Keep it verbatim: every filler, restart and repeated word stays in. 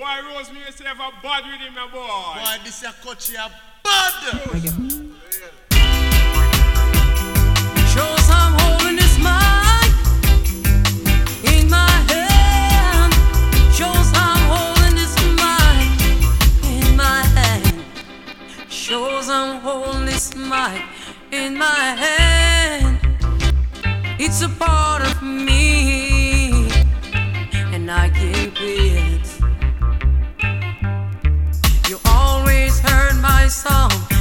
Boy, Rose, me say have a bad with him, my boy. Boy, this is a coach here, bad. Shows I'm holding this mic in my hand. Shows I'm holding this mic in my hand. Shows I'm holding this mic in my hand. It's a part of me, and I can't quit. You always heard my song